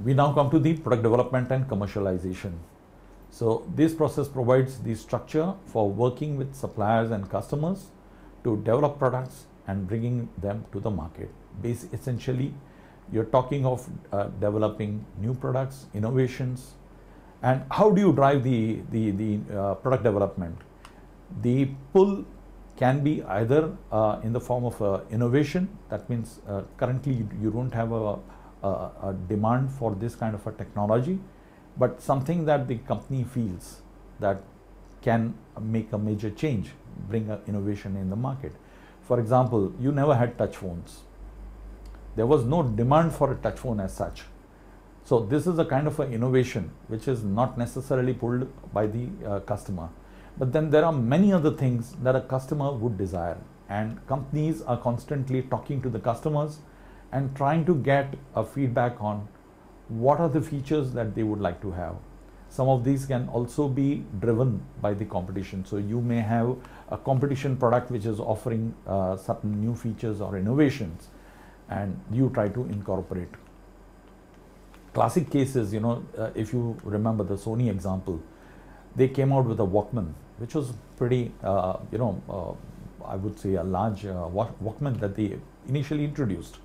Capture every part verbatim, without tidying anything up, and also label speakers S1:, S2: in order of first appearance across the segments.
S1: we now come to the product development and commercialization. So this process provides the structure for working with suppliers and customers to develop products and bringing them to the market. Bas- essentially, you're talking of uh, developing new products, innovations, and how do you drive the, the, the uh, product development? The pull can be either uh, in the form of uh, innovation. That means uh, currently you, you don't have a, a, a demand for this kind of a technology, but something that the company feels that can make a major change, bring an innovation in the market. For example, you never had touch phones. There was no demand for a touch phone as such. So this is a kind of an innovation which is not necessarily pulled by the uh, customer. But then there are many other things that a customer would desire, and companies are constantly talking to the customers and trying to get a feedback on what are the features that they would like to have. Some of these can also be driven by the competition. So you may have a competition product which is offering uh, certain new features or innovations, and you try to incorporate. Classic cases, you know, uh, if you remember the Sony example, they came out with a Walkman, which was pretty, uh, you know, uh, I would say a large uh, Walkman that they initially introduced.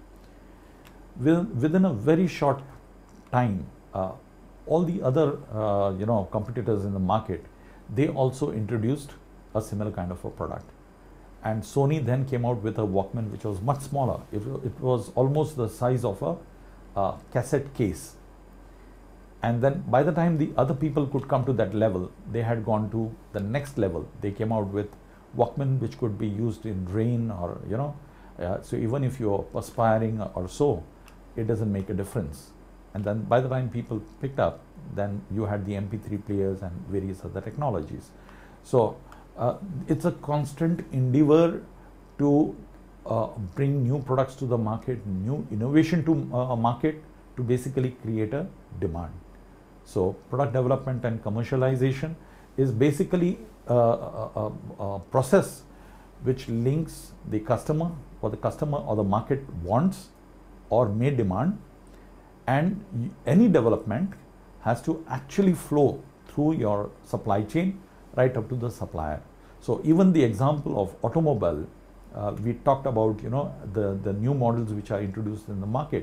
S1: Within a very short time, uh, all the other, uh, you know, competitors in the market, they also introduced a similar kind of a product. And Sony then came out with a Walkman which was much smaller. It, it was almost the size of a uh, cassette case. And then by the time the other people could come to that level, they had gone to the next level. They came out with Walkman which could be used in rain or, you know, uh, so even if you're perspiring or so, it doesn't make a difference. And then by the time people picked up, then you had the M P three players and various other technologies. So uh, it's a constant endeavor to uh, bring new products to the market, new innovation to uh, a market, to basically create a demand. So product development and commercialization is basically a, a, a, a process which links the customer, or the customer or the market wants or may demand, and any development has to actually flow through your supply chain right up to the supplier. So even the example of automobile, uh, we talked about, you know, the, the new models which are introduced in the market.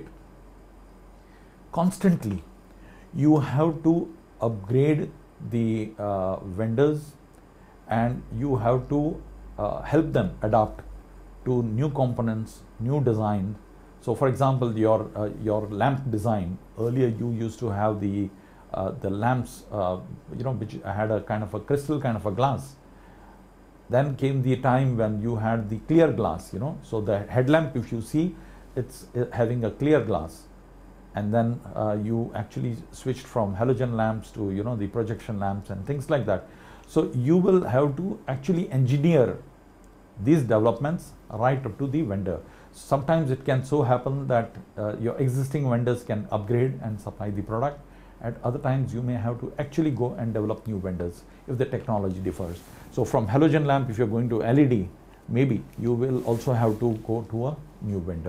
S1: Constantly, you have to upgrade the uh, vendors, and you have to uh, help them adapt to new components, new design. So for example, your uh, your lamp design, earlier you used to have the uh, the lamps, uh, you know, which had a kind of a crystal kind of a glass. Then came the time when you had the clear glass, you know, so the headlamp, if you see, it's having a clear glass. And then uh, you actually switched from halogen lamps to, you know, the projection lamps and things like that. So you will have to actually engineer these developments right up to the vendor. Sometimes it can so happen that uh, your existing vendors can upgrade and supply the product. At other times you may have to actually go and develop new vendors if the technology differs. So from halogen lamp, if you're going to L E D, maybe you will also have to go to a new vendor.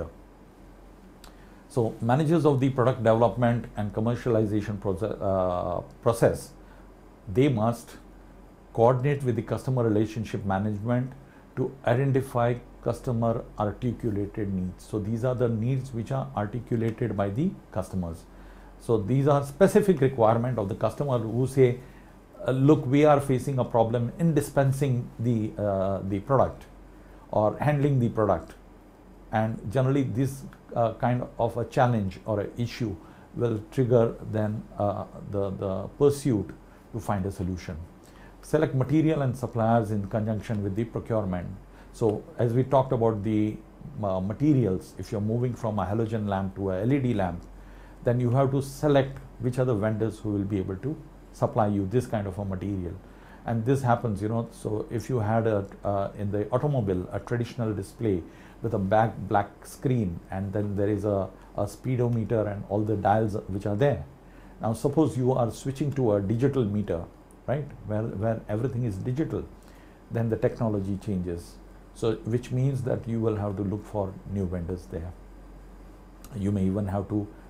S1: So managers of the product development and commercialization process, uh, process, they must coordinate with the customer relationship management to identify customer articulated needs. So these are the needs which are articulated by the customers. So these are specific requirement of the customer who say, uh, look, we are facing a problem in dispensing the, uh, the product or handling the product. And generally this uh, kind of a challenge or an issue will trigger then uh, the, the pursuit to find a solution. Select material and suppliers in conjunction with the procurement. So as we talked about the uh, materials, if you're moving from a halogen lamp to a L E D lamp, then you have to select which are the vendors who will be able to supply you this kind of a material. And this happens, you know, so if you had a, uh, in the automobile, a traditional display with a back black screen, and then there is a, a speedometer and all the dials which are there. Now suppose you are switching to a digital meter, right, where, where everything is digital, then the technology changes. So which means that you will have to look for new vendors there. You may even have to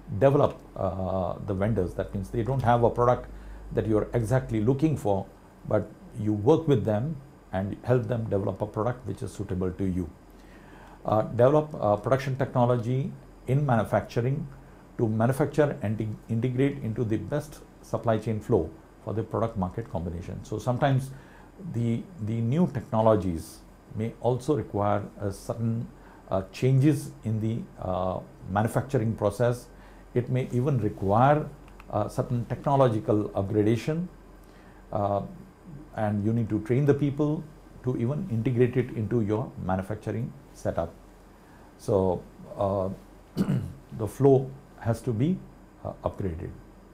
S1: develop uh, the vendors. That means they don't have a product that you're exactly looking for, but you work with them and help them develop a product which is suitable to you. Uh, develop uh, production technology in manufacturing to manufacture and integrate into the best supply chain flow for the product market combination. So sometimes the, the new technologies may also require a certain uh, changes in the uh, manufacturing process. It may even require uh, certain technological upgradation, uh, and you need to train the people to even integrate it into your manufacturing setup. So uh, the flow has to be uh, upgraded.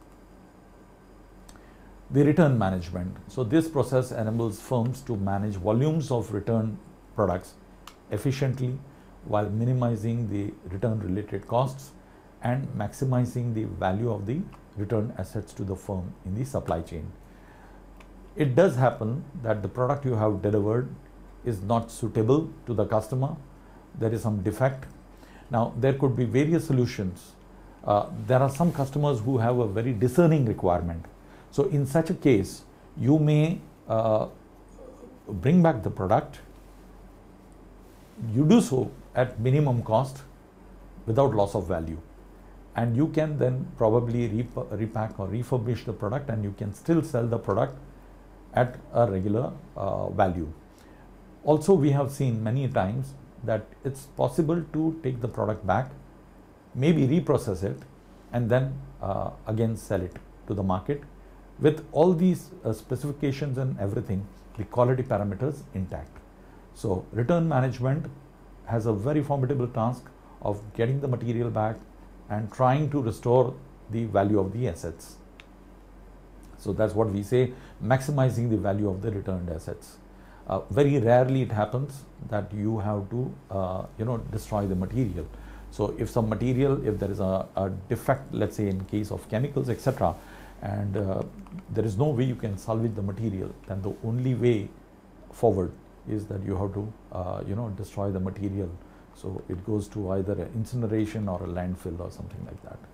S1: The return management. So this process enables firms to manage volumes of return products efficiently while minimizing the return related costs and maximizing the value of the return assets to the firm in the supply chain. It does happen that the product you have delivered is not suitable to the customer. There is some defect. Now there could be various solutions. Uh, there are some customers who have a very discerning requirement. So in such a case, you may uh, bring back the product. You do so at minimum cost without loss of value. And you can then probably rep repack or refurbish the product, and you can still sell the product at a regular uh, value. Also, we have seen many times that it's possible to take the product back, maybe reprocess it, and then uh, again sell it to the market with all these uh, specifications and everything, the quality parameters intact. So return management has a very formidable task of getting the material back and trying to restore the value of the assets. So that's what we say, maximizing the value of the returned assets. Uh, very rarely it happens that you have to uh, you know destroy the material. So if some material, if there is a, a defect, let's say in case of chemicals, et cetera, and uh, there is no way you can salvage the material, then the only way forward is that you have to uh, you know destroy the material. So it goes to either an incineration or a landfill or something like that.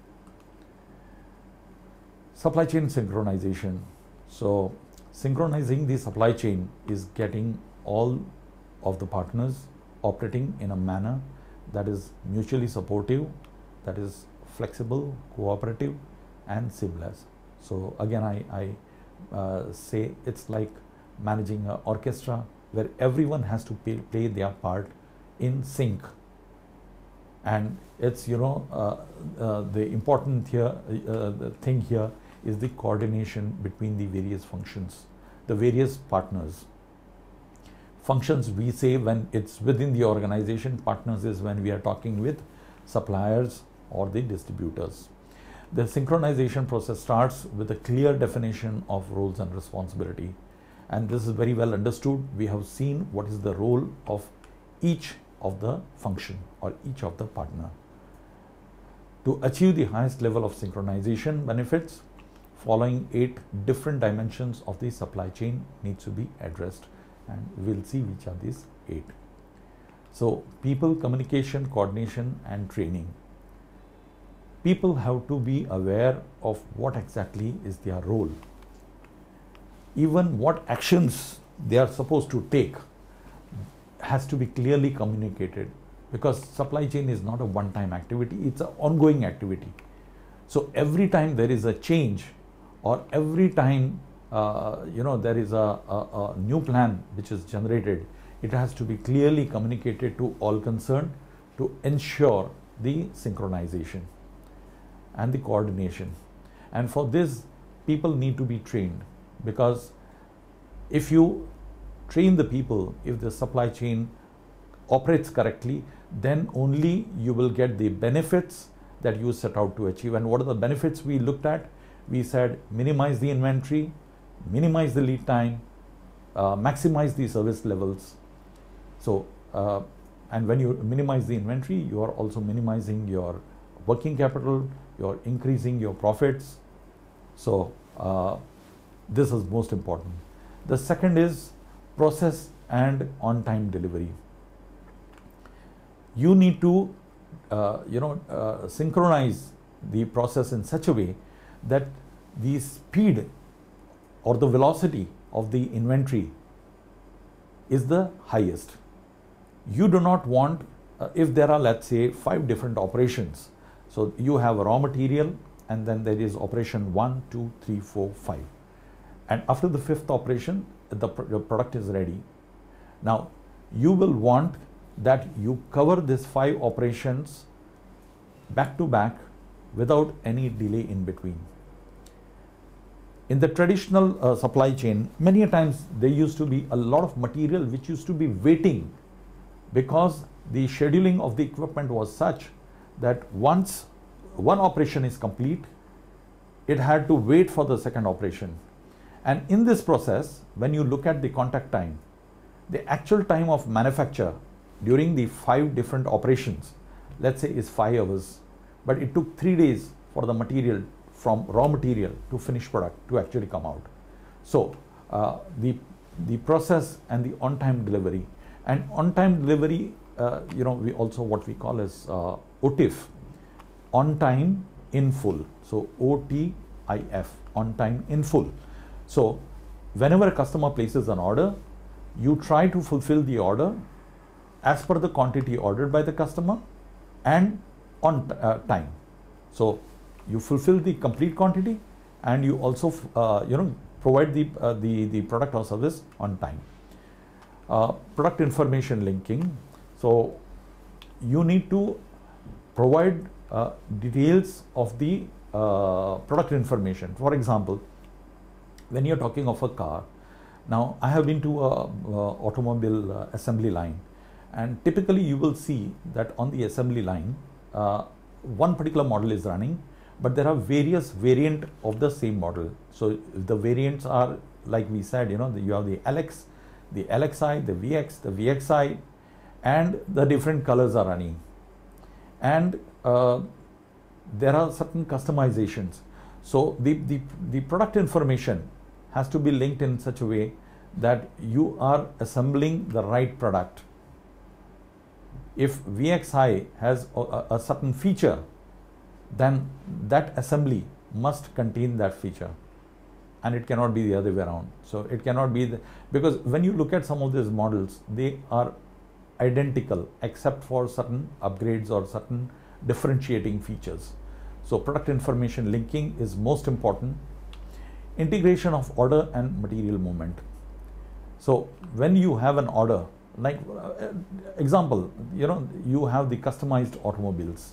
S1: Supply chain synchronization. So synchronizing the supply chain is getting all of the partners operating in a manner that is mutually supportive, that is flexible, cooperative, and seamless. So again, I, I uh, say it's like managing an orchestra where everyone has to pay, play their part in sync. And it's, you know, uh, uh, the important here, uh, the thing here is the coordination between the various functions, the various partners. Functions we say when it's within the organization, partners is when we are talking with suppliers or the distributors. The synchronization process starts with a clear definition of roles and responsibility. And this is very well understood. We have seen what is the role of each of the function or each of the partner. To achieve the highest level of synchronization benefits, following eight different dimensions of the supply chain needs to be addressed, and we'll see which are these eight. So people, communication, coordination, and training. People have to be aware of what exactly is their role. Even what actions they are supposed to take has to be clearly communicated, because supply chain is not a one-time activity, it's an ongoing activity. So every time there is a change, or every time uh, you know there is a, a, a new plan which is generated, it has to be clearly communicated to all concerned to ensure the synchronization and the coordination. And for this, people need to be trained, because if you train the people, if the supply chain operates correctly, then only you will get the benefits that you set out to achieve. And what are the benefits we looked at? We said minimize the inventory, minimize the lead time, uh, maximize the service levels. So, uh, and when you minimize the inventory, you are also minimizing your working capital, you're increasing your profits. So, uh, this is most important. The second is process and on-time delivery. You need to, uh, you know, uh, synchronize the process in such a way that the speed or the velocity of the inventory is the highest. You do not want, uh, if there are, let's say, five different operations, so you have a raw material and then there is operation one, two, three, four, five. And after the fifth operation, the, pr the product is ready. Now, you will want that you cover these five operations back to back without any delay in between. In the traditional uh, supply chain, many a times there used to be a lot of material which used to be waiting because the scheduling of the equipment was such that once one operation is complete, it had to wait for the second operation. And in this process, when you look at the contact time, the actual time of manufacture during the five different operations, let's say, is five hours, but it took three days for the material from raw material to finished product to actually come out. So uh, the the process and the on-time delivery, and on-time delivery, uh, you know, we also what we call as uh, O T I F, on time in full. So O T I F, on time in full. So whenever a customer places an order, you try to fulfill the order as per the quantity ordered by the customer and on uh, time. So you fulfill the complete quantity and you also uh, you know provide the, uh, the, the product or service on time. Uh, product information linking. So you need to provide uh, details of the uh, product information. For example, when you're talking of a car, now I have been to a, a automobile uh, assembly line, and typically you will see that on the assembly line uh, one particular model is running, but there are various variant of the same model. So the variants are, like we said, you know, the, you have the L X, the L X I, the V X, the V X I, and the different colors are running. And uh, there are certain customizations. So the, the, the product information has to be linked in such a way that you are assembling the right product. If V X I has a, a certain feature, then that assembly must contain that feature, and it cannot be the other way around. So it cannot be the, because when you look at some of these models, they are identical except for certain upgrades or certain differentiating features. So product information linking is most important. Integration of order and material movement. So when you have an order, like uh, example, you know, you have the customized automobiles.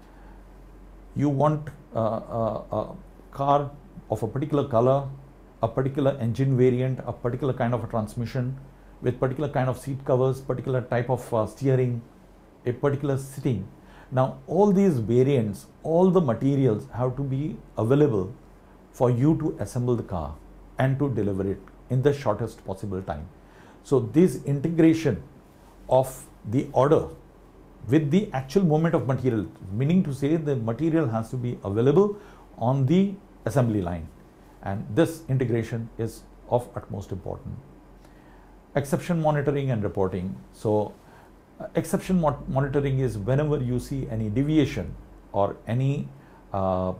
S1: You want uh, a, a car of a particular color, a particular engine variant, a particular kind of a transmission with particular kind of seat covers, particular type of uh, steering, a particular sitting. Now all these variants, all the materials have to be available for you to assemble the car and to deliver it in the shortest possible time. So this integration of the order with the actual movement of material, meaning to say the material has to be available on the assembly line, and this integration is of utmost importance. Exception monitoring and reporting. So uh, exception mo monitoring is whenever you see any deviation or any uh,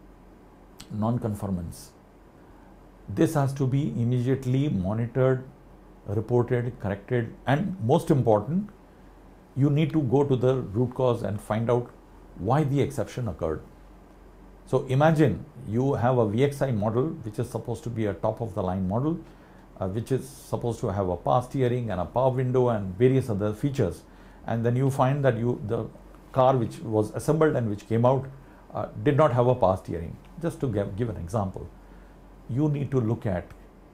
S1: non-conformance, this has to be immediately monitored, reported, corrected, and most important, you need to go to the root cause and find out why the exception occurred. So imagine you have a V X I model which is supposed to be a top of the line model, uh, which is supposed to have a power steering and a power window and various other features, and then you find that you the car which was assembled and which came out uh, did not have a power steering. Just to give, give an example, you need to look at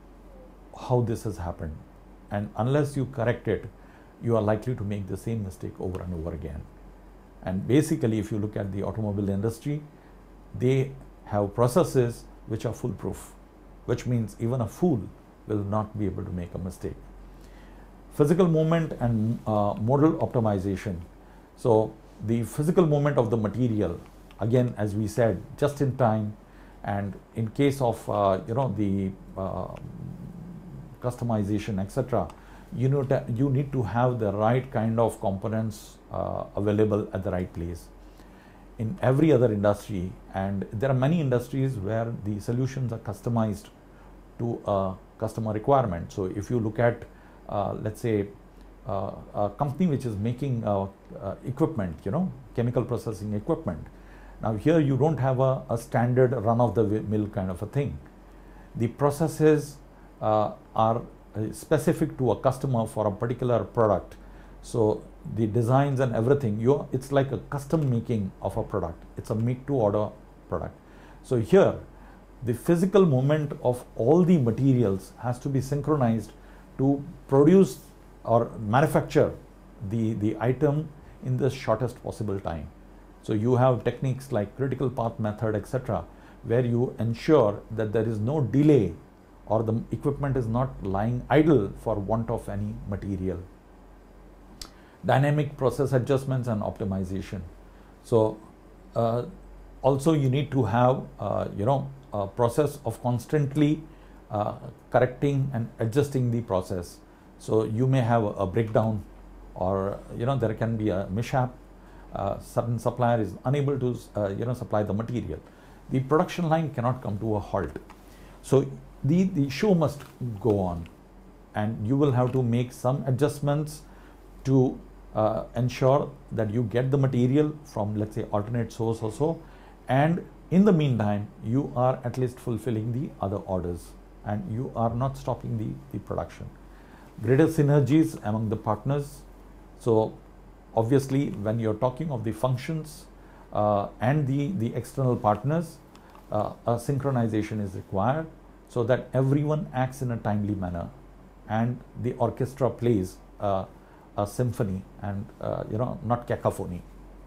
S1: how this has happened, and unless you correct it, you are likely to make the same mistake over and over again. And basically, if you look at the automobile industry, they have processes which are foolproof, which means even a fool will not be able to make a mistake. Physical movement and uh, modal optimization. So the physical movement of the material, again, as we said, just in time, and in case of uh, you know the uh, customization, et cetera, you know that you need to have the right kind of components uh, available at the right place. in every other industry, and there are many industries where the solutions are customized to a customer requirement. So if you look at, uh, let's say, uh, a company which is making uh, uh, equipment, you know, chemical processing equipment. Now here you don't have a, a standard run-of-the-mill kind of a thing. The processes uh, are specific to a customer for a particular product. So the designs and everything, you it's like a custom making of a product. It's a make to order product. So here the physical movement of all the materials has to be synchronized to produce or manufacture the, the item in the shortest possible time. So you have techniques like critical path method, et cetera, where you ensure that there is no delay or the equipment is not lying idle for want of any material. Dynamic process adjustments and optimization. So uh, also you need to have uh, you know a process of constantly uh, correcting and adjusting the process. So you may have a, a breakdown, or you know there can be a mishap. Uh, certain supplier is unable to uh, you know supply the material. The production line cannot come to a halt. So the the show must go on, and you will have to make some adjustments to uh, ensure that you get the material from, let's say, alternate source or so, and in the meantime you are at least fulfilling the other orders and you are not stopping the, the production. Greater synergies among the partners. So obviously when you're talking of the functions uh, and the, the external partners, uh, a synchronization is required so that everyone acts in a timely manner and the orchestra plays uh, a symphony and uh, you know not cacophony.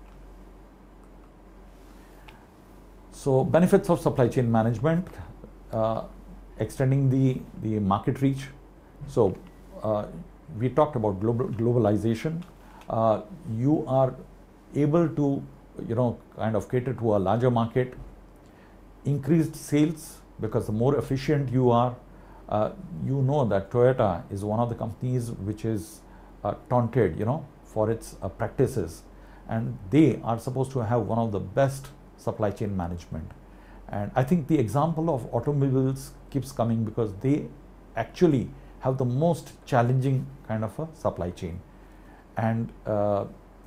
S1: So benefits of supply chain management, uh, extending the, the market reach. So uh, we talked about global, globalization. Uh, you are able to you know kind of cater to a larger market, increased sales, because the more efficient you are. Uh, you know that Toyota is one of the companies which is uh, taunted you know for its uh, practices, and they are supposed to have one of the best supply chain management. And I think the example of automobiles keeps coming because they actually have the most challenging kind of a supply chain. And uh,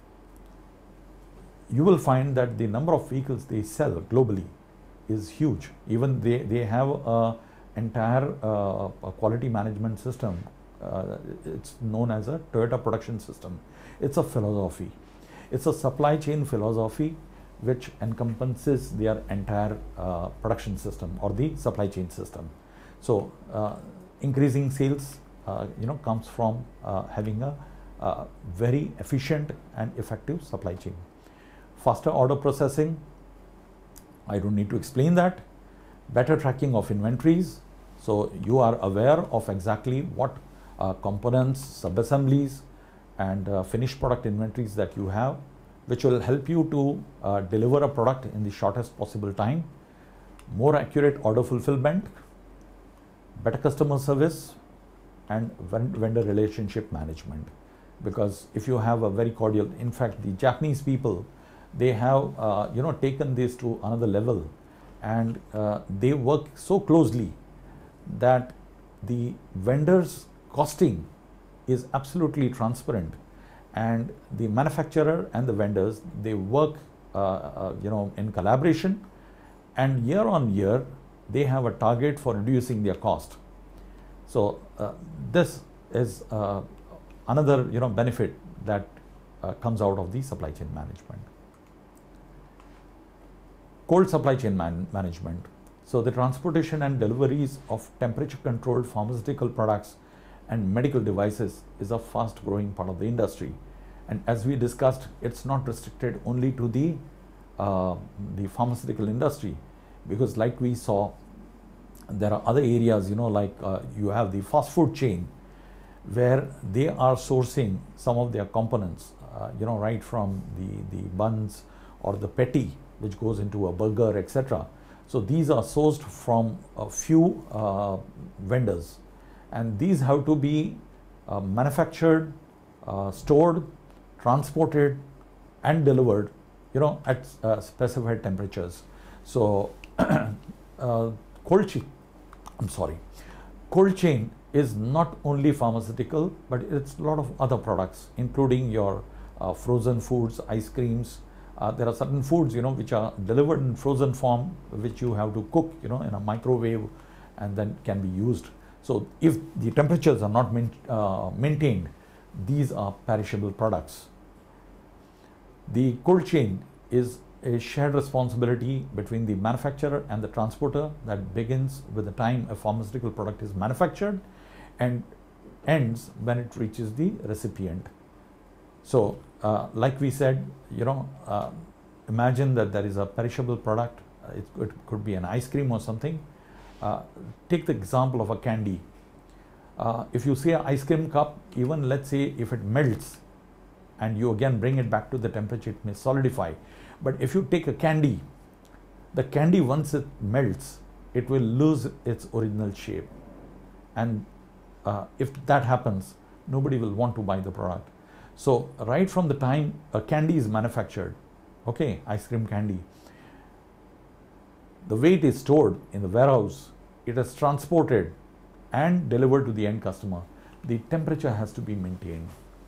S1: you will find that the number of vehicles they sell globally is huge. Even they, they have a entire uh, a quality management system. Uh, it's known as a Toyota production system. It's a philosophy. It's a supply chain philosophy which encompasses their entire uh, production system or the supply chain system. So uh, increasing sales uh, you know comes from uh, having a uh, very efficient and effective supply chain. Faster order processing, I don't need to explain that. Better tracking of inventories, so you are aware of exactly what uh, components, sub-assemblies and uh, finished product inventories that you have, which will help you to uh, deliver a product in the shortest possible time. More accurate order fulfillment, better customer service and vendor relationship management. Because if you have a very cordial, in fact the Japanese people, they have uh, you know taken this to another level, and uh, they work so closely that the vendors costing is absolutely transparent, and the manufacturer and the vendors, they work uh, uh, you know in collaboration, and year on year they have a target for reducing their cost. So uh, this is uh, another you know benefit that uh, comes out of the supply chain management. Cold supply chain man management. So the transportation and deliveries of temperature controlled pharmaceutical products and medical devices is a fast growing part of the industry. And as we discussed, it's not restricted only to the, uh, the pharmaceutical industry, because like we saw, there are other areas, you know, like uh, you have the fast food chain where they are sourcing some of their components, uh, you know, right from the, the buns or the patty, which goes into a burger, et cetera. So these are sourced from a few uh, vendors, and these have to be uh, manufactured, uh, stored, transported and delivered you know, at uh, specified temperatures. So uh, cold chain, I'm sorry, cold chain is not only pharmaceutical, but it's a lot of other products, including your uh, frozen foods, ice creams. Uh, there are certain foods, you know, which are delivered in frozen form, which you have to cook, you know, in a microwave, and then can be used. So if the temperatures are not main, uh, maintained, these are perishable products. The cold chain is a shared responsibility between the manufacturer and the transporter that begins with the time a pharmaceutical product is manufactured and ends when it reaches the recipient. So uh, like we said, you know, uh, imagine that there is a perishable product. Uh, it, it could be an ice cream or something. Uh, take the example of a candy. Uh, if you see an ice cream cup, even let's say if it melts and you again bring it back to the temperature, it may solidify. But if you take a candy, the candy, once it melts, it will lose its original shape. And uh, if that happens, nobody will want to buy the product. So right from the time a candy is manufactured, okay, ice cream candy, the way it is stored in the warehouse, it is transported and delivered to the end customer. The temperature has to be maintained.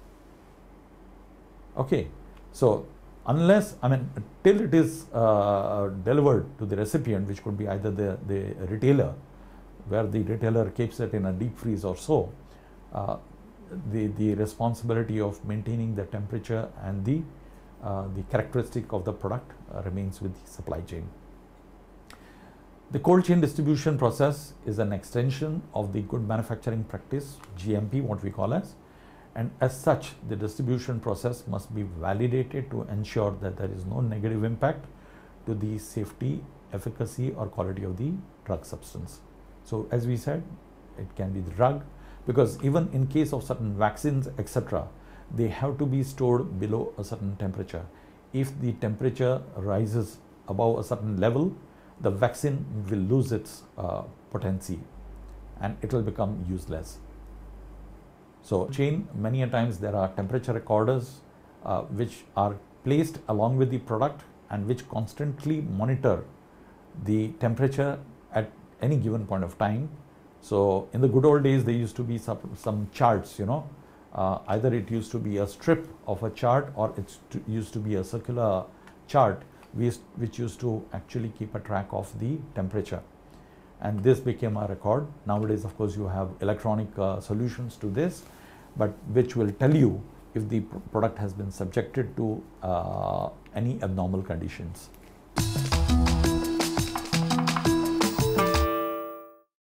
S1: Okay, so unless, I mean, till it is uh, delivered to the recipient, which could be either the, the retailer, where the retailer keeps it in a deep freeze or so, uh, the, the responsibility of maintaining the temperature and the, uh, the characteristic of the product uh, remains with the supply chain. The cold chain distribution process is an extension of the good manufacturing practice, G M P, what we call as, and as such, the distribution process must be validated to ensure that there is no negative impact to the safety, efficacy or quality of the drug substance. So as we said, it can be the drug, because even in case of certain vaccines, et cetera, they have to be stored below a certain temperature. If the temperature rises above a certain level, the vaccine will lose its uh, potency and it will become useless. So chain, many a times there are temperature recorders uh, which are placed along with the product and which constantly monitor the temperature at any given point of time. So in the good old days, there used to be some, some charts, you know, uh, either it used to be a strip of a chart or it used to be a circular chart which used to actually keep a track of the temperature. And this became a record. Nowadays, of course, you have electronic uh, solutions to this, but which will tell you if the product has been subjected to uh, any abnormal conditions.